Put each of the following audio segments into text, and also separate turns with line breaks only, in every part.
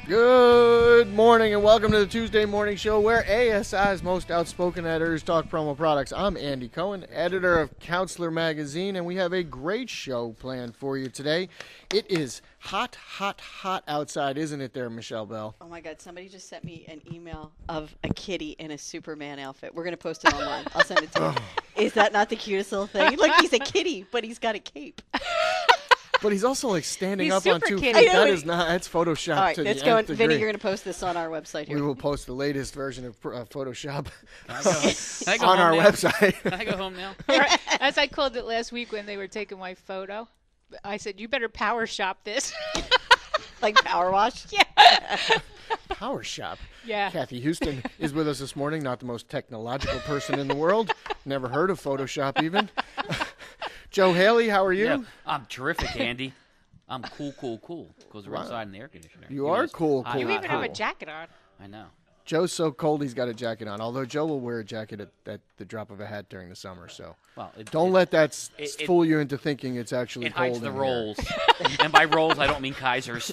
Good morning and welcome to the Tuesday Morning Show where ASI's most outspoken editors talk promo products. I'm Andy Cohen, editor of Counselor Magazine, and we have a great show planned for you today. It is hot, hot, hot outside, isn't it there, Michelle Bell?
Oh my God, somebody just sent me an email of a kitty in a Superman outfit. We're going to post it online. I'll send it to you. Is that not the cutest little thing? Look, he's a kitty, but he's got a cape.
But he's also like standing
He's
up on
super
2
kitty.
feet. That is not, that's Photoshop
All right,
to
let's
the
go.
nth
Vinny,
degree.
you're going to post this on our website here.
We will post the latest version of Photoshop
Can I go
on
home
our
now?
website.
Can I go home now?
As I called it last week when they were taking my photo, I said, you better power shop this.
Like power wash?
Yeah.
Power Shop.
Yeah.
Kathy Houston is with us this morning, not the most technological person in the world. Never heard of Photoshop even. Joe Haley, how are you?
Yeah, I'm terrific, Andy. I'm cool. Because we're outside in the air conditioner.
You are cool.
You even have a
cool.
jacket on.
I know.
Joe's so cold he's got a jacket on, although Joe will wear a jacket at the drop of a hat during the summer. So
Well,
don't let that
it-
fool you into thinking it's actually
It
cold
hides the
in here.
rolls. And by rolls, I don't mean Kaisers.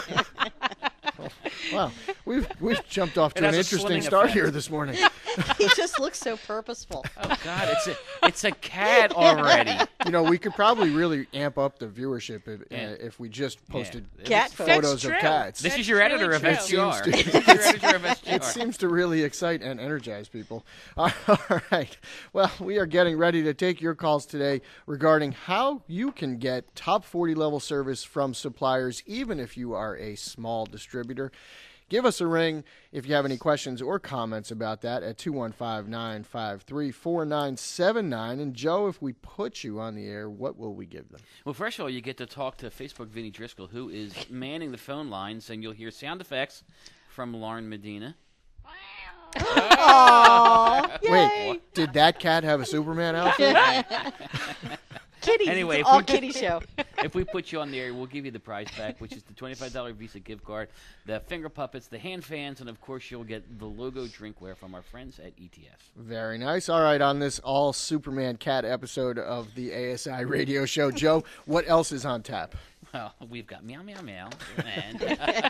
Wow, we've jumped off
It
to an
has a
interesting
slimming
start
effect.
here this morning.
He just looks so purposeful.
Oh, God, it's a cat already.
You know, we could probably really amp up the viewership
Yeah.
if we just posted
Cat
photos of
true.
cats.
This
That's
is your editor
really
of
true.
SGR.
It seems
This is your editor of SGR.
It seems to really excite and energize people. All right. Well, we are getting ready to take your calls today regarding how you can get top 40 level service from suppliers, even if you are a small distributor. Give us a ring if you have any questions or comments about that at 215-953-4979. And Joe, if we put you on the air, what will we give them?
Well, first of all, you get to talk to Facebook Vinny Driscoll, who is manning the phone lines, and you'll hear sound effects from Lauren Medina.
Aww.
Wait, did that cat have a Superman outfit?
Kitty.
Anyway,
It's
if
all
we-
kitty show.
If we put you on the air, we'll give you the prize back, which is the $25 Visa gift card, the finger puppets, the hand fans, and, of course, you'll get the logo drinkware from our friends at ETF.
Very nice. All right, on this all Superman cat episode of the ASI radio show, Joe, what else is on tap?
Well, we've got meow, meow, meow. And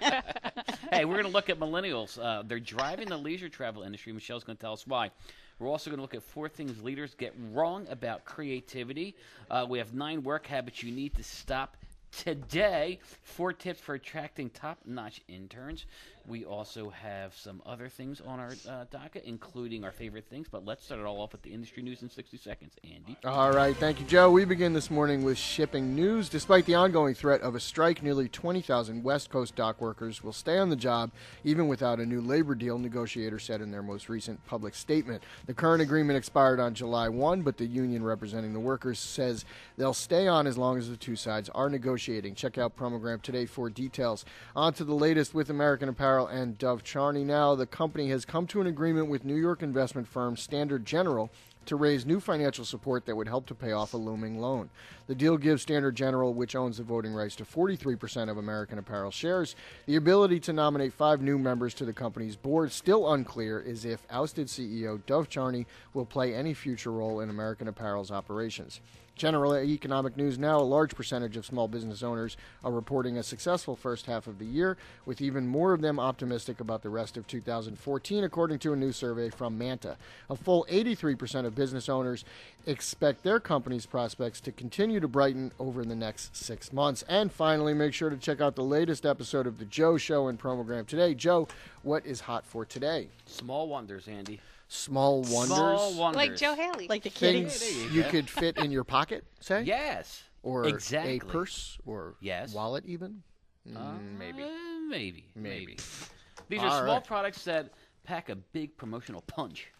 hey, we're going to look at millennials. They're driving the leisure travel industry. Michelle's going to tell us why. We're also going to look at 4 things leaders get wrong about creativity. We have 9 work habits you need to stop today. 4 tips for attracting top-notch interns. We also have some other things on our docket, including our favorite things. But let's start it all off with the industry news in 60 seconds. Andy?
All right, thank you, Joe. We begin this morning with shipping news. Despite the ongoing threat of a strike, nearly 20,000 West Coast dock workers will stay on the job even without a new labor deal, negotiators said in their most recent public statement. The current agreement expired on July 1, but the union representing the workers says they'll stay on as long as the two sides are negotiating. Check out Promogram today for details. On to the latest with American Apparel and Dove Charney. Now, the company has come to an agreement with New York investment firm Standard General to raise new financial support that would help to pay off a looming loan. The deal gives Standard General, which owns the voting rights to 43% of American Apparel shares, the ability to nominate 5 new members to the company's board. Still unclear is if ousted CEO Dove Charney will play any future role in American Apparel's operations. General economic news now, a large percentage of small business owners are reporting a successful first half of the year, with even more of them optimistic about the rest of 2014, according to a new survey from Manta. A full 83% of business owners expect their company's prospects to continue to brighten over the next 6 months. And finally, make sure to check out the latest episode of The Joe Show and Promogram today. Joe, what is hot for today?
Small wonders, Andy.
Small wonders?
Small wonders.
Like Joe Haley.
Like the kitty.
Things you could fit in your pocket, say?
Yes.
Or
exactly.
a purse or
Yes.
wallet even? Maybe.
Maybe. These
All
are small
right.
products that pack a big promotional punch.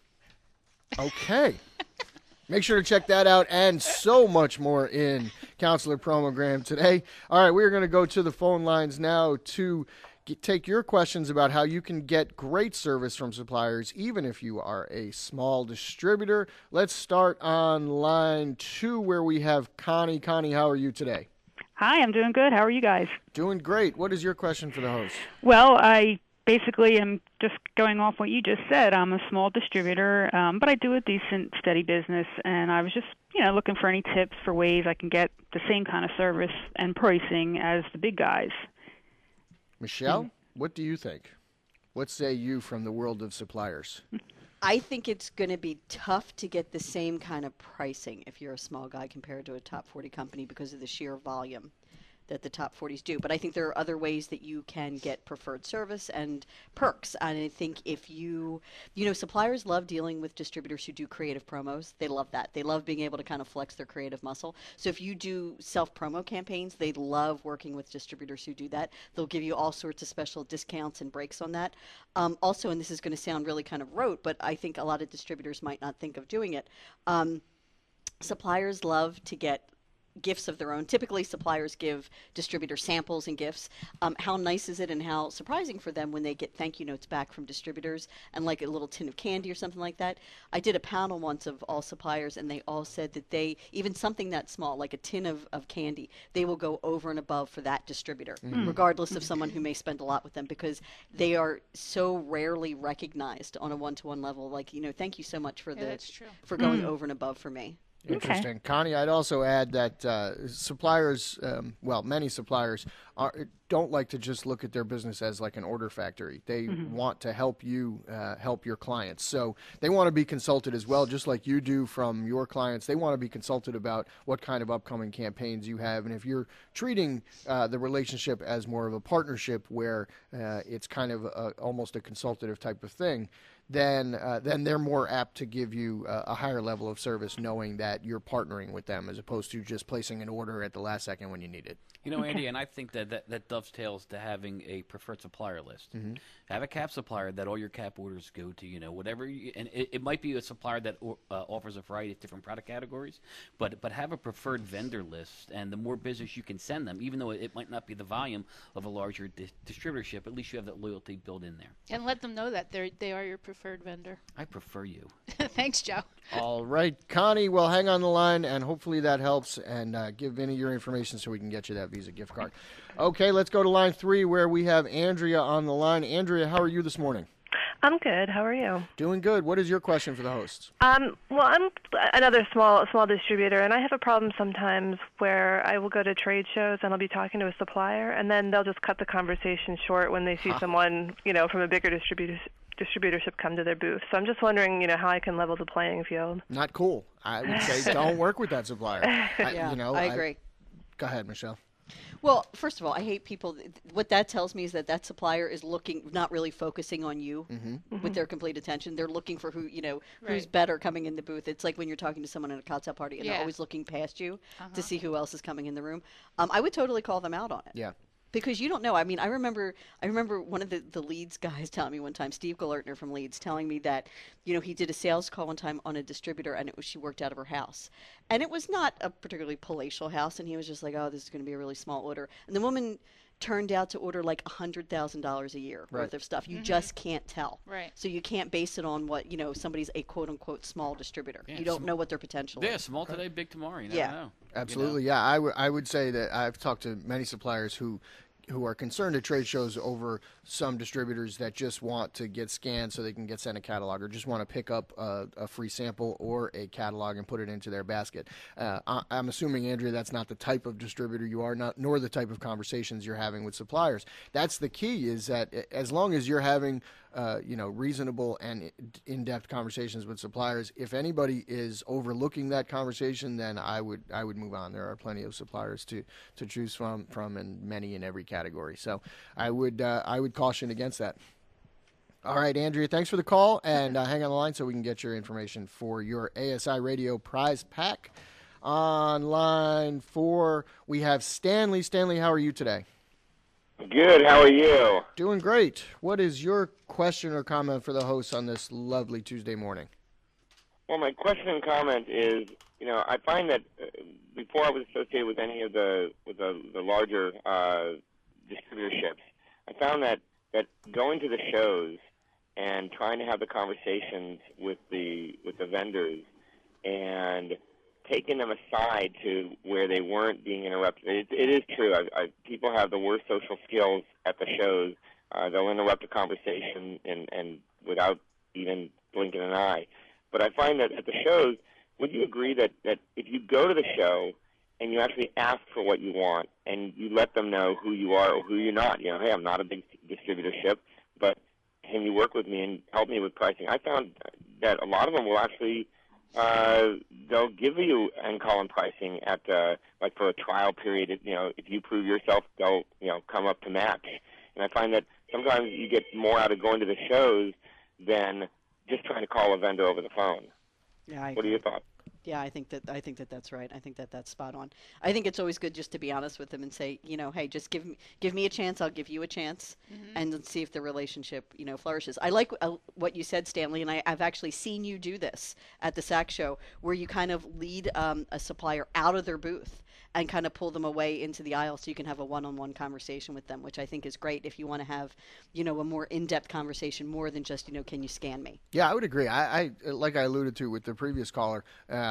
Okay. Make sure to check that out and so much more in Counselor Promogram today. All right, we're going to go to the phone lines now to take your questions about how you can get great service from suppliers, even if you are a small distributor. Let's start on line 2 where we have Connie. Connie, how are you today?
Hi, I'm doing good. How are you guys?
Doing great. What is your question for the host?
Well, I basically am just going off what you just said. I'm a small distributor, but I do a decent, steady business, and I was just, looking for any tips for ways I can get the same kind of service and pricing as the big guys.
Michelle, What do you think? What say you from the world of suppliers?
I think it's going to be tough to get the same kind of pricing if you're a small guy compared to a top 40 company because of the sheer volume that the top 40s do. But I think there are other ways that you can get preferred service and perks. And I think if suppliers love dealing with distributors who do creative promos. They love that. They love being able to kind of flex their creative muscle. So if you do self-promo campaigns, they love working with distributors who do that. They'll give you all sorts of special discounts and breaks on that. Also, and this is going to sound really kind of rote, but I think a lot of distributors might not think of doing it. Suppliers love to get gifts of their own. Typically, suppliers give distributors samples and gifts. How nice is it and how surprising for them when they get thank you notes back from distributors and like a little tin of candy or something like that. I did a panel once of all suppliers, and they all said that they, even something that small, like a tin of candy, they will go over and above for that distributor, regardless of someone who may spend a lot with them, because they are so rarely recognized on a one-to-one level. Like, thank you so much for
that's true.
for going over and above for me.
Interesting. Okay. Connie, I'd also add that suppliers, many suppliers don't like to just look at their business as like an order factory. They want to help you help your clients. So they want to be consulted as well, just like you do from your clients. They want to be consulted about what kind of upcoming campaigns you have. And if you're treating the relationship as more of a partnership where it's kind of almost a consultative type of thing, then they're more apt to give you a higher level of service, knowing that you're partnering with them as opposed to just placing an order at the last second when you need it.
Andy, and I think that dovetails to having a preferred supplier list. Have a cap supplier that all your cap orders go to, whatever. And it might be a supplier that offers a variety of different product categories, but have a preferred vendor list. And the more business you can send them, even though it might not be the volume of a larger distributorship, at least you have that loyalty built in there.
And let them know that they are your preferred vendor.
I prefer you.
Thanks, Joe.
All right, Connie, well, hang on the line, and hopefully that helps, and give Vinny your information so we can get you that Visa gift card. Okay, let's go to line 3 where we have Andrea on the line. Andrea, how are you this morning?
I'm good. How are you?
Doing good. What is your question for the hosts?
Well, I'm another small distributor, and I have a problem sometimes where I will go to trade shows and I'll be talking to a supplier, and then they'll just cut the conversation short when they see someone, from a bigger distributorship come to their booth. So I'm just wondering, how I can level the playing field.
Not cool. I would say don't work with that supplier.
I agree.
Go ahead, Michelle.
Well, first of all, I hate people. What that tells me is that supplier is not really focusing on you with their complete attention. They're looking for who's better coming in the booth. It's like when you're talking to someone at a cocktail party and they're always looking past you to see who else is coming in the room. I would totally call them out on it.
Yeah.
Because you don't know. I mean, I remember one of the Leeds guys telling me one time, Steve Galertner from Leeds, telling me that, he did a sales call one time on a distributor, and she worked out of her house. And it was not a particularly palatial house, and he was just like, oh, this is going to be a really small order. And the woman turned out to order like $100,000 a year worth of stuff. You just can't tell.
Right.
So you can't base it on what, somebody's a quote-unquote small distributor. You don't know what their potential is.
Yeah, small today, big tomorrow. You never know.
Absolutely, yeah. I would say that I've talked to many suppliers who are concerned at trade shows over some distributors that just want to get scanned so they can get sent a catalog, or just want to pick up a free sample or a catalog and put it into their basket. I'm assuming, Andrea, that's not the type of distributor you are, nor the type of conversations you're having with suppliers. That's the key, is that as long as you're having reasonable and in-depth conversations with suppliers, if anybody is overlooking that conversation, then I would move on. There are plenty of suppliers to choose from, and many in every category. So I would caution against that. All right, Andrea, thanks for the call, and hang on the line so we can get your information for your ASI Radio prize pack. On line 4, we have Stanley. Stanley, how are you today?
Good. How are you?
Doing great. What is your question or comment for the host on this lovely Tuesday morning?
Well, my question and comment is, I find that before I was associated with any of the larger distributorships, I found that going to the shows and trying to have the conversations with the vendors and taking them aside to where they weren't being interrupted. It is true. People have the worst social skills at the shows. They'll interrupt a conversation and without even blinking an eye. But I find that at the shows, would you agree that if you go to the show and you actually ask for what you want, and you let them know who you are or who you're not. You know, hey, I'm not a big distributorship, but can you work with me and help me with pricing? I found that a lot of them will actually they'll give you end call and pricing at like for a trial period. You know, if you prove yourself, they'll come up to match. And I find that sometimes you get more out of going to the shows than just trying to call a vendor over the phone.
Yeah,
what are your thoughts?
Yeah, I think that that's right. I think that that's spot on. I think it's always good just to be honest with them and say, hey, just give me a chance. I'll give you a chance, and let's see if the relationship, flourishes. I like what you said, Stanley, and I've actually seen you do this at the SAC show, where you kind of lead a supplier out of their booth and kind of pull them away into the aisle so you can have a one-on-one conversation with them, which I think is great if you want to have, a more in-depth conversation more than just, can you scan me?
Yeah, I would agree. I like I alluded to with the previous caller,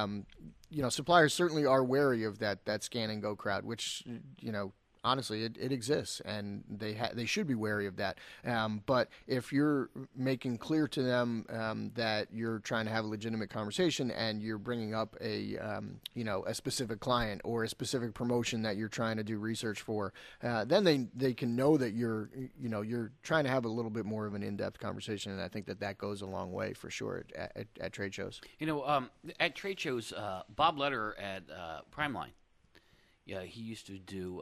suppliers certainly are wary of that scan and go crowd, which, honestly, it exists, and they should be wary of that. But if you're making clear to them that you're trying to have a legitimate conversation and you're bringing up a specific client or a specific promotion that you're trying to do research for, then they can know that you're trying to have a little bit more of an in-depth conversation, and I think that goes a long way for sure at trade shows.
At trade shows, Bob Leder at Primeline, he used to do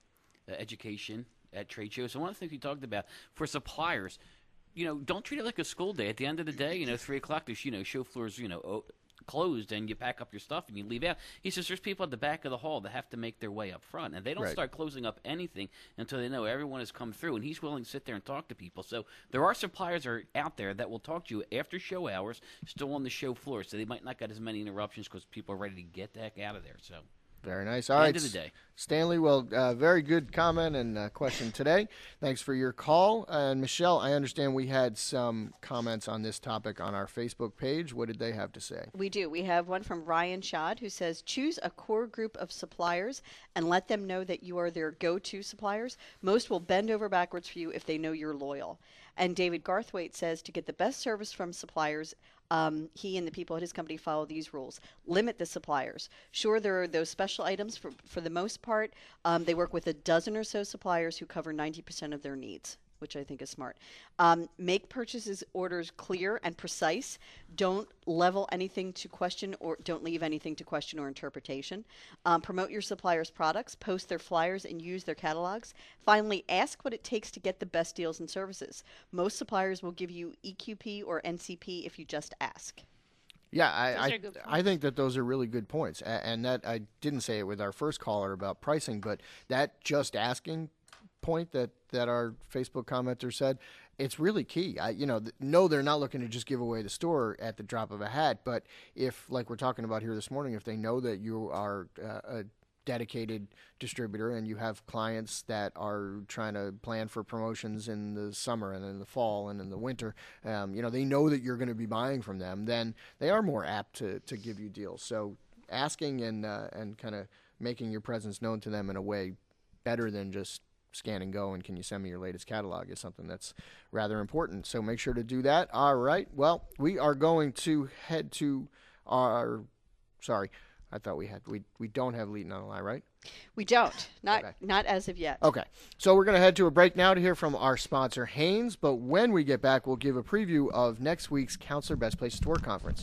education at trade shows. And one of the things we talked about for suppliers, don't treat it like a school day. At the end of the day, 3 o'clock, there's, show floors, closed, and you pack up your stuff and you leave out. He says there's people at the back of the hall that have to make their way up front, and they don't start closing up anything until they know everyone has come through, and he's willing to sit there and talk to people. So there are suppliers out there that will talk to you after show hours, still on the show floor, so they might not get as many interruptions because people are ready to get the heck out of there. So
very nice. All right,
end of the day.
Stanley, well, very good comment and question today. Thanks for your call. And Michelle, I understand we had some comments on this topic on our Facebook page. What did they have to say?
We do. We have one from Ryan Schad who says, choose a core group of suppliers and let them know that you are their go-to suppliers. Most will bend over backwards for you if they know you're loyal. And David Garthwaite says, to get the best service from suppliers, he and the people at his company follow these rules. Limit the suppliers. Sure, there are those special items. For the most part, they work with a dozen or so suppliers who cover 90% of their needs, which I think is smart. Make purchases orders clear and precise. Don't level anything to question, or don't leave anything to question or interpretation. Promote your suppliers' products, post their flyers, and use their catalogs. Finally, ask what it takes to get the best deals and services. Most suppliers will give you EQP or NCP if you just ask.
Yeah, I think that those are really good points. And that I didn't say it with our first caller about pricing, but that just asking point that our Facebook commenter said, it's really key. No, they're not looking to just give away the store at the drop of a hat, but if, like we're talking about here this morning, if they know that you are a dedicated distributor and you have clients that are trying to plan for promotions in the summer and in the fall and in the winter, they know that you're going to be buying from them, then they are more apt to give you deals. So asking and kind of making your presence known to them in a way better than just scan and go and can you send me your latest catalog is something that's rather important. So make sure to do that. All right. Well, we are going to head to our – sorry, I thought we don't have Leighton on the line, right?
We don't. Not as of yet.
Okay. So we're going to head to a break now to hear from our sponsor, Hanes. But when we get back, we'll give a preview of next week's Counselor Best Places to Work conference.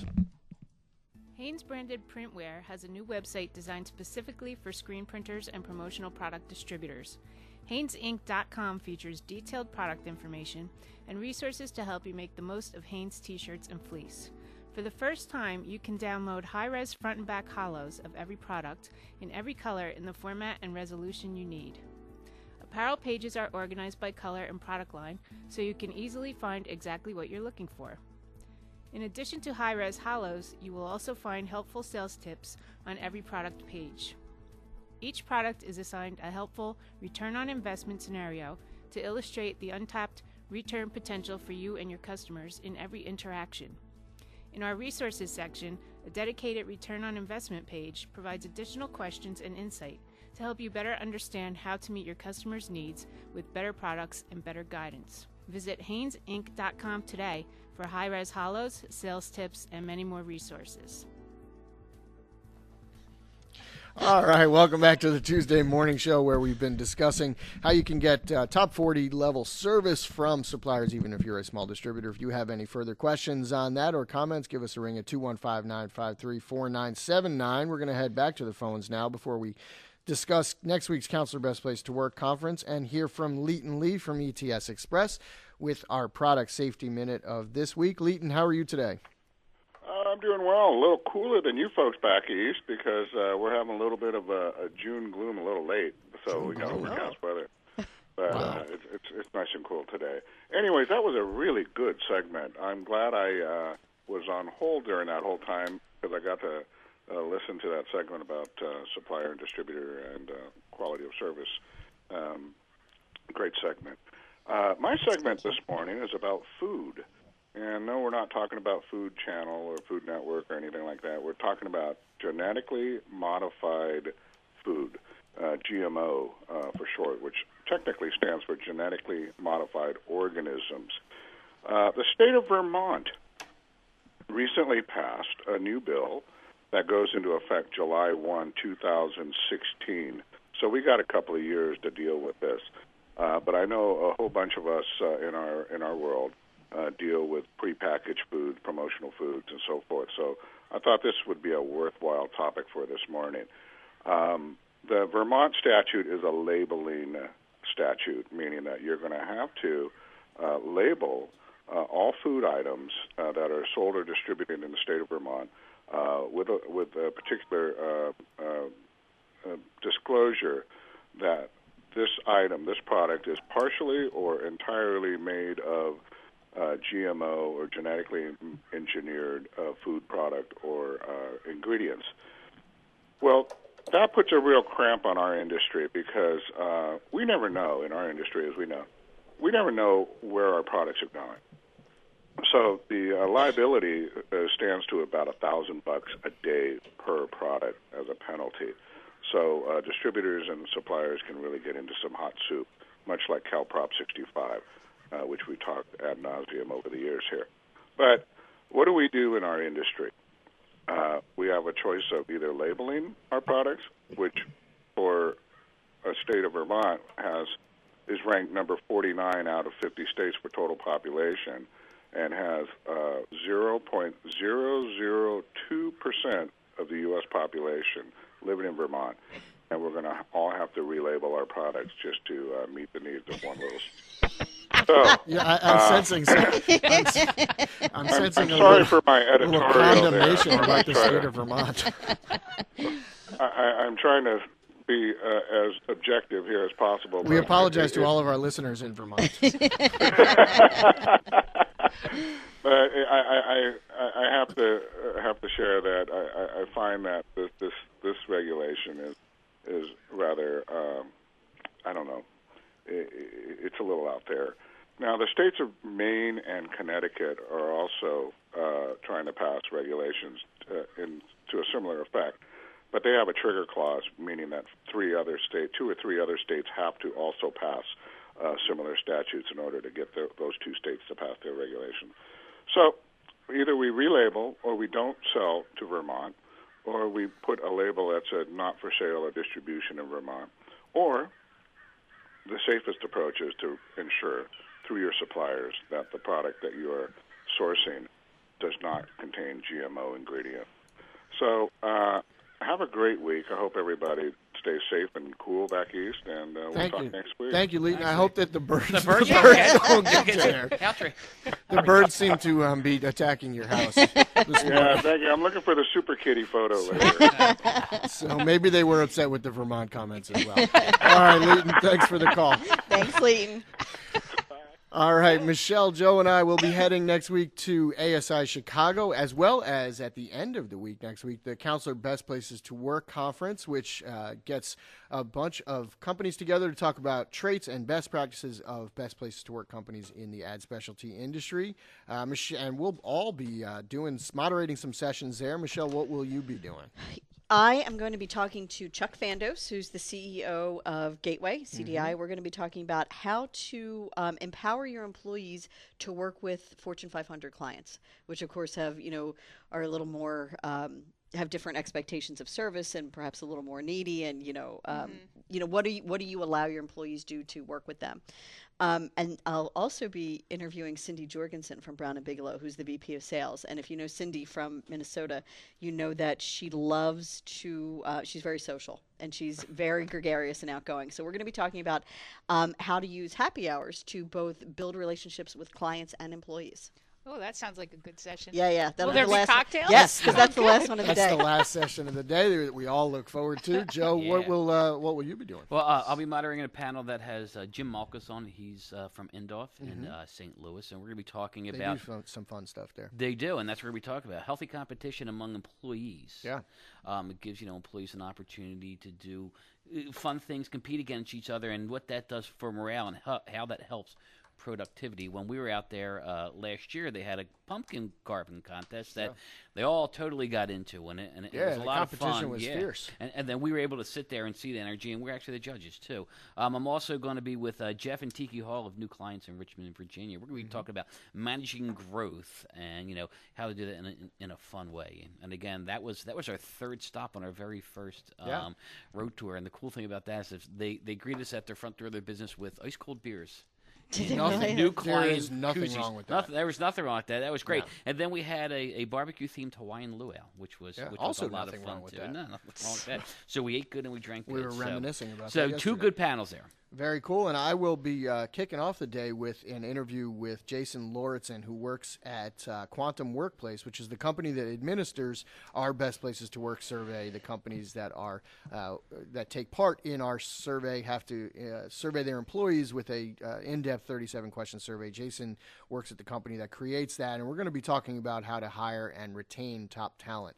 Hanes branded printwear has a new website designed specifically for screen printers and promotional product distributors. HanesInc.com features detailed product information and resources to help you make the most of Hanes t-shirts and fleece. For the first time, you can download high-res front and back holos of every product in every color in the format and resolution you need. Apparel pages are organized by color and product line, so you can easily find exactly what you're looking for. In addition to high-res holos, you will also find helpful sales tips on every product page. Each product is assigned a helpful return on investment scenario to illustrate the untapped return potential for you and your customers in every interaction. In our resources section, a dedicated return on investment page provides additional questions and insight to help you better understand how to meet your customers' needs with better products and better guidance. Visit HanesInc.com today for high-res holos, sales tips, and many more resources.
All right, welcome back to the Tuesday Morning Show, where we've been discussing how you can get top 40 level service from suppliers, even if you're a small distributor. If you have any further questions on that or comments, give us a ring at 215-953-4979. We're going to head back to the phones now before we discuss next week's Counselor Best Place to Work conference and hear from Leighton Lee from ETS Express with our product safety minute of this week. Leighton, how are you today?
I'm doing well. A little cooler than you folks back east because we're having a little bit of a June gloom a little late, so we got overcast weather. But
Wow.
It's nice and cool today. Anyways, that was a really good segment. I'm glad I was on hold during that whole time because I got to listen to that segment about supplier and distributor and quality of service. Great segment. My segment this morning is about food. And no, we're not talking about Food Channel or Food Network or anything like that. We're talking about genetically modified food, GMO for short, which technically stands for genetically modified organisms. The state of Vermont recently passed a new bill that goes into effect July 1, 2016. So we got a couple of years to deal with this. But I know a whole bunch of us in our world deal with prepackaged food, promotional foods, and so forth. So I thought this would be a worthwhile topic for this morning. The Vermont statute is a labeling statute, meaning that you're going to have to label all food items that are sold or distributed in the state of Vermont with a particular disclosure that this item, this product, is partially or entirely made of GMO or genetically engineered food product or ingredients. Well, that puts a real cramp on our industry because we never know in our industry, as we know, we never know where our products are going. So the liability stands to about $1,000 a day per product as a penalty. So distributors and suppliers can really get into some hot soup, much like Cal Prop 65. Which we talked ad nauseum over the years here. But what do we do in our industry? We have a choice of either labeling our products, which for a state of Vermont is ranked number 49 out of 50 states for total population and has 0.002% of the U.S. population living in Vermont. And we're going to all have to relabel our products just to meet the needs of one little. So,
yeah, I'm sensing. I'm sensing.
I'm sorry for my editorial
condemnation
there.
about the state of Vermont.
I'm trying to be as objective here as possible.
We apologize to all of our listeners in Vermont.
But I have to share that I find that this regulation is rather I don't know. It's a little out there. Now, the states of Maine and Connecticut are also trying to pass regulations to a similar effect, but they have a trigger clause, meaning that two or three other states have to also pass similar statutes in order to get those two states to pass their regulations. So either we relabel or we don't sell to Vermont, or we put a label that said not for sale or distribution in Vermont, or the safest approach is to ensure through your suppliers that the product that you are sourcing does not contain GMO ingredient. So have a great week. I hope everybody stays safe and cool back east, and we'll talk next week.
Thank you, Leighton. I hope that the birds
don't
don't get there. The birds seem to be attacking your house this morning.
Yeah, thank you. I'm looking for the Super Kitty photo later.
So maybe they were upset with the Vermont comments as well. All right, Leighton, thanks for the call.
Thanks, Leighton.
All right, Michelle, Joe, and I will be heading next week to ASI Chicago, as well as at the end of the week next week, the Counselor Best Places to Work Conference, which gets a bunch of companies together to talk about traits and best practices of best places to work companies in the ad specialty industry. And we'll all be moderating some sessions there. Michelle, what will you be doing?
I am going to be talking to Chuck Fandos, who's the CEO of Gateway CDI. Mm-hmm. We're going to be talking about how to empower your employees to work with Fortune 500 clients, which of course have, are a little more have different expectations of service and perhaps a little more needy, and what do you allow your employees to work with them? And I'll also be interviewing Cindy Jorgensen from Brown & Bigelow, who's the VP of Sales. And if you know Cindy from Minnesota, you know that she loves to, she's very social, and she's very gregarious and outgoing. So we're going to be talking about how to use happy hours to both build relationships with clients and employees.
Oh, that sounds like a good session.
Yeah.
Will there be cocktails?
Yes, because that's the last one of the
That's
day.
the last session of the day that we all look forward to. Joe, what will you be doing?
Well, I'll be moderating a panel that has Jim Malkus on. He's from Indoff in St. Louis, and we're going to be talking about...
They do some fun stuff there.
They do, and that's what we're going to be talking about. Healthy competition among employees.
Yeah.
It gives, employees an opportunity to do fun things, compete against each other, and what that does for morale and how that helps productivity. When we were out there last year, they had a pumpkin carving contest that they all totally got into, and it was a lot of fun.
The competition was fierce.
And then we were able to sit there and see the energy, and we're actually the judges too. I'm also going to be with Jeff and Tiki Hall of New Clients in Richmond, Virginia. We're going to be talking about managing growth and how to do that in a fun way. And again, that was our third stop on our very first road tour. And the cool thing about that is they greet us at their front door of their business with ice cold beers. New client.
There is nothing wrong with that.
There was nothing wrong with that. That was great. No. And then we had a barbecue-themed Hawaiian luau, which was a lot of fun, too. No, nothing wrong with that. So we ate good and we drank good.
We were reminiscing about that
So
yesterday.
2 good panels there.
Very cool, and I will be kicking off the day with an interview with Jason Lauritsen, who works at Quantum Workplace, which is the company that administers our Best Places to Work survey. The companies that are that take part in our survey have to survey their employees with a in-depth 37-question survey. Jason works at the company that creates that, and we're going to be talking about how to hire and retain top talent.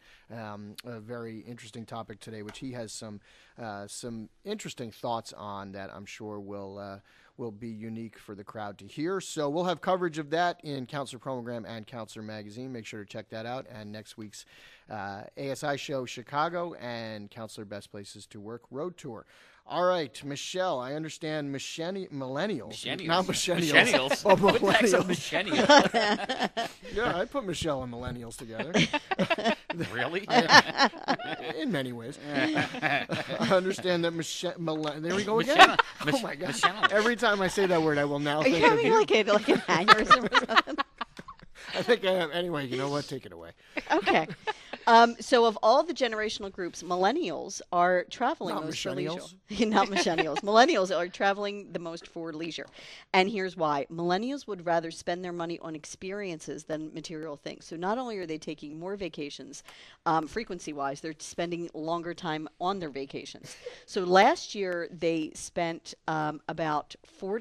A very interesting topic today, which he has some interesting thoughts on that I'm sure will be unique for the crowd to hear. So we'll have coverage of that in Counselor Program and Counselor Magazine. Make sure to check that out. And next week's ASI show, Chicago, and Counselor Best Places to Work Road Tour. All right, Michelle, I understand millennials. Not millennials. But millennials. Yeah, I put Michelle and millennials together.
Really?
In many ways. I understand that there we go again. Oh, my God. Every time I say that word, I will now think of you.
Like an aneurysm or something?
I think I have. Anyway, you know what? Take it away.
Okay. So of all the generational groups, millennials are traveling most for leisure. Not millennials. Millennials are traveling the most for leisure. And here's why. Millennials would rather spend their money on experiences than material things. So not only are they taking more vacations, frequency-wise, they're spending longer time on their vacations. So last year, they spent about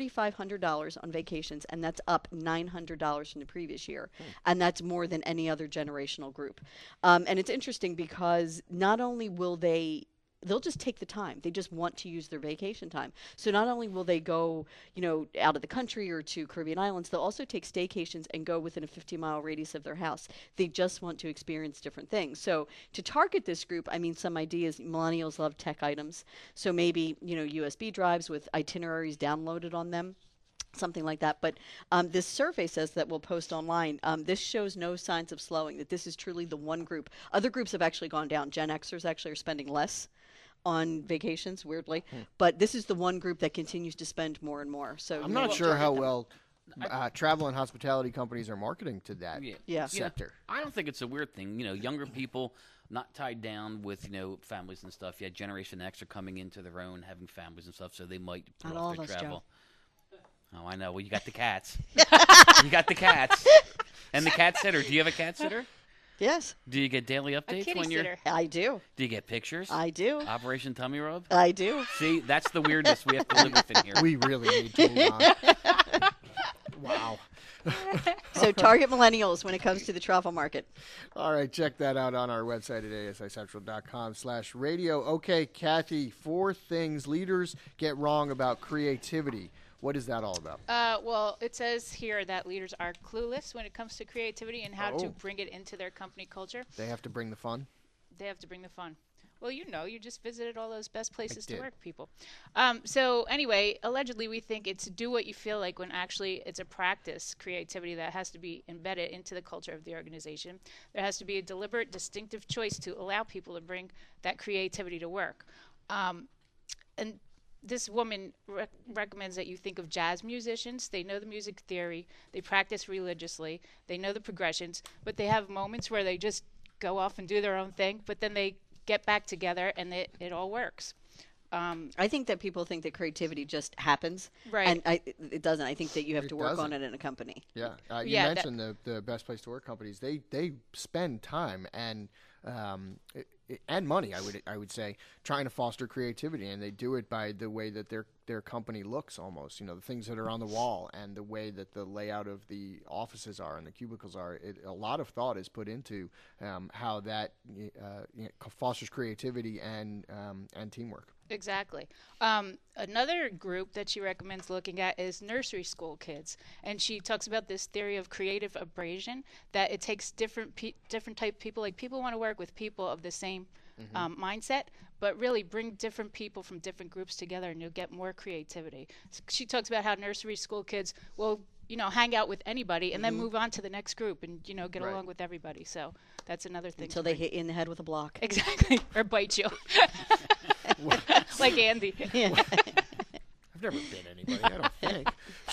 $4,500 on vacations, and that's up $900 from the previous year. And that's more than any other generational group. And it's interesting because not only will they'll just take the time. They just want to use their vacation time. So not only will they go, out of the country or to Caribbean islands, they'll also take staycations and go within a 50-mile radius of their house. They just want to experience different things. So to target this group, some ideas, millennials love tech items. So maybe, USB drives with itineraries downloaded on them. Something like that. But this survey says that we'll post online. This shows no signs of slowing, that this is truly the one group. Other groups have actually gone down. Gen Xers actually are spending less on vacations, weirdly. But this is the one group that continues to spend more and more. So
I'm not sure how well travel and hospitality companies are marketing to that sector.
I don't think it's a weird thing. Younger people not tied down with, families and stuff. Yeah, Generation X are coming into their own, having families and stuff, so they might put off their travel. Joe. Oh, I know. Well, you got the cats. You got the cats. And the cat sitter. Do you have a cat sitter?
Yes.
Do you get daily updates when you're...
I do.
Do you get pictures?
I do.
Operation Tummy Rub?
I do.
See, that's the weirdness we have to live with in here.
We really need to move on. Wow.
So target millennials when it comes to the travel market.
All right, check that out on our website at asicentral.com/radio. Okay, Kathy, 4 things leaders get wrong about creativity. What is that all about?
Well, it says here that leaders are clueless when it comes to creativity and how to bring it into their company culture.
They have to bring the fun?
They have to bring the fun. Well, you just visited all those best places to
did.
work, people. So anyway, allegedly, we think it's do what you feel like when actually it's a practice, creativity that has to be embedded into the culture of the organization. There has to be a deliberate, distinctive choice to allow people to bring that creativity to work. And this woman recommends that you think of jazz musicians. They know the music theory. They practice religiously. They know the progressions, but they have moments where they just go off and do their own thing, but then they get back together and it all works.
I think that people think that creativity just happens,
Right.
and it doesn't. I think that you have
It
to work on
doesn't.
it in a company.
Yeah, you
Yeah,
mentioned the best place to work companies. They spend time and money. I would say trying to foster creativity, and they do it by the way that their company looks. Almost, the things that are on the wall and the way that the layout of the offices are and the cubicles are. A lot of thought is put into how that fosters creativity and teamwork.
Exactly. Another group that she recommends looking at is nursery school kids, and she talks about this theory of creative abrasion, that it takes different type of people. Like, people want to work with people of the same mindset, but really bring different people from different groups together, and you'll get more creativity. So she talks about how nursery school kids will hang out with anybody and then move on to the next group and get
Right.
along with everybody. So that's another thing.
Until
to
they
bring-
hit you in the head with a block.
Exactly, or bite you. Like Andy.
Yeah.
I've never bit anybody. I don't think.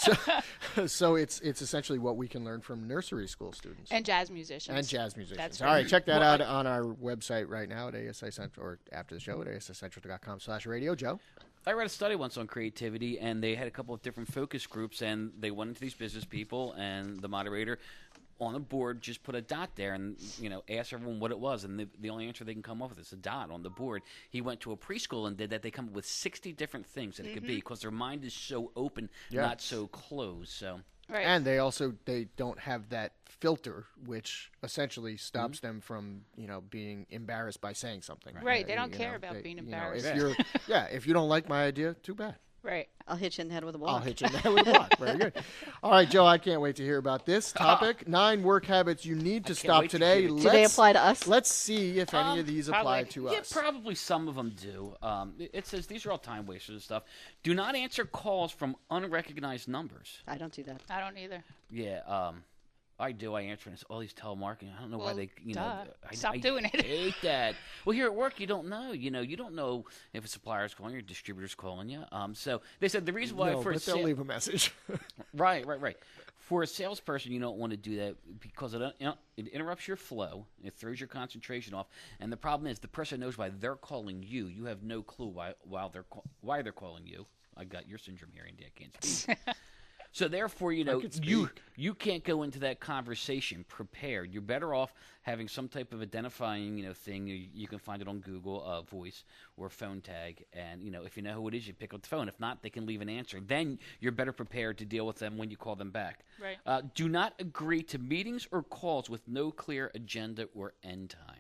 So it's essentially what we can learn from nursery school students
And jazz musicians.
and jazz musicians.
That's
All
right.
right, check that out on our website right now at ASI Central, or after the show at asicentral.com/radio. Joe.
I read a study once on creativity, and they had a couple of different focus groups, and they went into these business people, and the moderator on the board just put a dot there and asked everyone what it was, and the only answer they can come up with is a dot on the board. He went to a preschool and did that. They come up with 60 different things that it could be, because their mind is so open,
Yeah.
not so closed. So
Right.
And they don't have that filter, which essentially stops them from being embarrassed by saying something.
Right, they don't care about being embarrassed.
If you don't like my idea, too bad.
Right.
I'll hit you in the head with a block.
I'll hit you in the head with a block. Very good. All right, Joe, I can't wait to hear about this topic. 9 work habits you need to
can't
stop
wait to
today.
hear it.
Do they apply to us?
Let's see if any of these apply
probably.
to
yeah,
us.
probably some of them do. It says these are all time wasters and stuff. Do not answer calls from unrecognized numbers.
I don't do that.
I don't either.
Yeah, I do. I answer, and it's all these telemarketing. I don't know why
Well,
they,
duh.
I
Stop doing it.
hate that. Well, here at work, you don't know. You don't know if a supplier's calling you, or a distributor's calling you. So they said the reason why
No,
for a
but they'll leave a message.
right. For a salesperson, you don't want to do that because it interrupts your flow. It throws your concentration off. And the problem is the person knows why they're calling you. You have no clue why they're calling you. I got your syndrome here, Andy. I can't speak. So therefore, you can't go into that conversation prepared. You're better off having some type of identifying thing. You can find it on Google Voice or phone tag, and if you know who it is, you pick up the phone. If not, they can leave an answer. Then you're better prepared to deal with them when you call them back.
Right.
Do not agree to meetings or calls with no clear agenda or end time.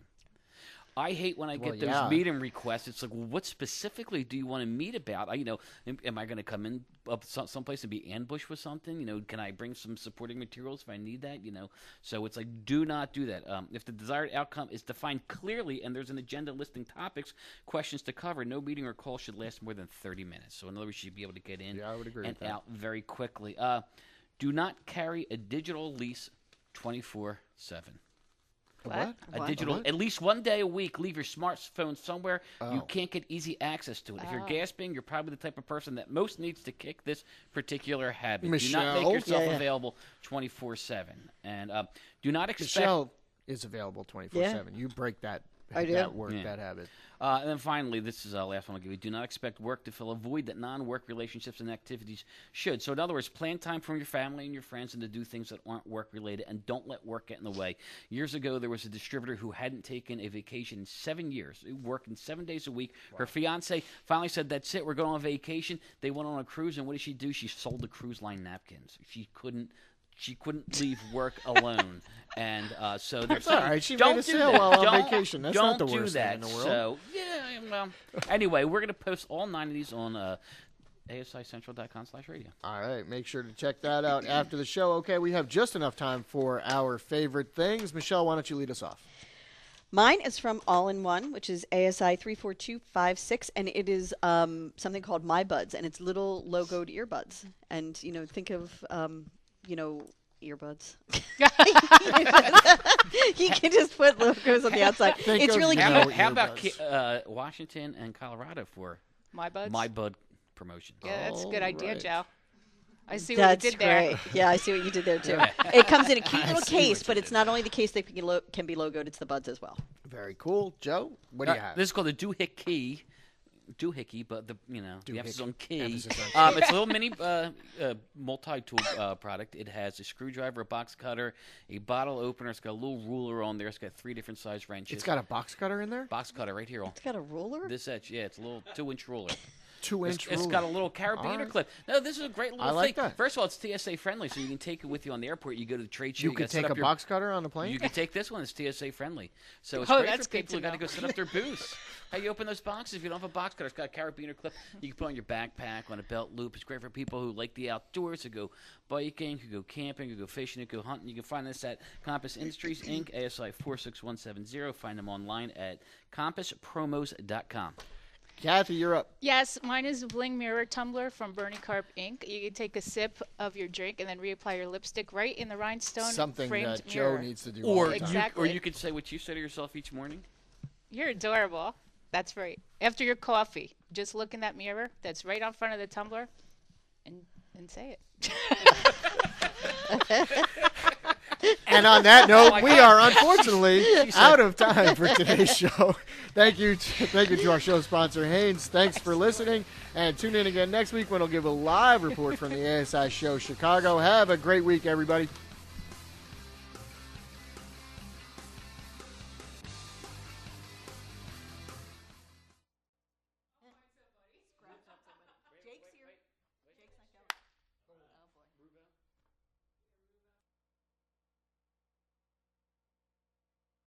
I hate when I get those meeting requests. It's like, well, what specifically do you want to meet about? Am I going to come in up someplace and be ambushed with something? Can I bring some supporting materials if I need that? So it's like, do not do that. If the desired outcome is defined clearly and there's an agenda listing topics, questions to cover, no meeting or call should last more than 30 minutes. So in other words, you should be able to get in
I would agree
and
with that.
out very quickly. Do not carry a digital lease 24/7.
What?
A digital, at least one day a week, leave your smartphone somewhere you can't get easy access to it. If you're gasping, you're probably the type of person that most needs to kick this particular habit. Do not
Michelle?
make yourself
Yeah.
available 24/7. And do not expect...
Michelle is available 24/7. You break that
I do.
that word,
Yeah.
that habit.
And then finally, this is the last one I'll give you. Do not expect work to fill a void that non-work relationships and activities should. So in other words, plan time from your family and your friends and to do things that aren't work-related, and don't let work get in the way. Years ago, there was a distributor who hadn't taken a vacation in 7 years, working 7 days a week. Wow. Her fiance finally said, that's it, we're going on vacation. They went on a cruise, and what did she do? She sold the cruise line napkins. She couldn't leave work alone, and so there's
all right. She
don't
made a
do
sale
that.
while on
Don't-
vacation. That's
don't
not the
do
worst
that.
thing in the world.
So yeah, well, anyway, we're gonna post all 9 of these on asicentral.com/radio.
All right, make sure to check that out after the show. Okay, we have just enough time for our favorite things. Michelle, why don't you lead us off?
Mine is from All-in-One, which is ASI 34256, and it is something called My Buds, and it's little logoed earbuds. And, think of, earbuds. You can just put logos on the outside. It's really cute.
How about Washington and Colorado for
My Buds?
My Bud promotion?
Yeah, that's a good idea,
right.
Joe. I see what you did there.
Great. Yeah, I see what you did there, too. It comes in a cute little case, but it's not only the case that can be logoed, it's the buds as well.
Very cool. Joe, what do you have?
This is called the Doohickey. Doohickey, but the emphasis on key.
Emphasis
It's
on
a little mini multi-tool product. It has a screwdriver, a box cutter, a bottle opener. It's got a little ruler on there. It's got 3 different size wrenches.
It's got a box cutter in there?
Box cutter right here.
It's got a ruler?
This edge, yeah, it's a little 2-inch ruler.
2-inch ruler.
It's got a little carabiner
right.
clip. No, this is a great little
I like
thing.
that.
First of all, it's TSA friendly, so you can take it with you on the airport. You go to the trade show.
You could take a box cutter on the plane?
You can take this one. It's TSA friendly. So it's
Oh,
great
that's
for
good
people
to
who got to
know.
go set up their booths. How you open those boxes if you don't have a box cutter? It's got a carabiner clip. You can put on your backpack, on a belt loop. It's great for people who like the outdoors, who go biking, who go camping, who go fishing, who go hunting. You can find this at Compass Industries, Inc., ASI 46170. Find them online at compasspromos.com.
Kathy, you're up.
Yes, mine is a Bling Mirror Tumbler from Bernie Carp Inc. You can take a sip of your drink and then reapply your lipstick right in the rhinestone
Something
framed
that
mirror.
Joe needs to do all the time.
Exactly.
Or you could say what you say to yourself each morning.
You're adorable. That's right. After your coffee, just look in that mirror that's right on front of the tumbler and say it.
And on that note, we are unfortunately out of time for today's show. Thank you to our show sponsor, Hanes. Thanks for listening. And tune in again next week when we'll give a live report from the ASI show Chicago. Have a great week, everybody.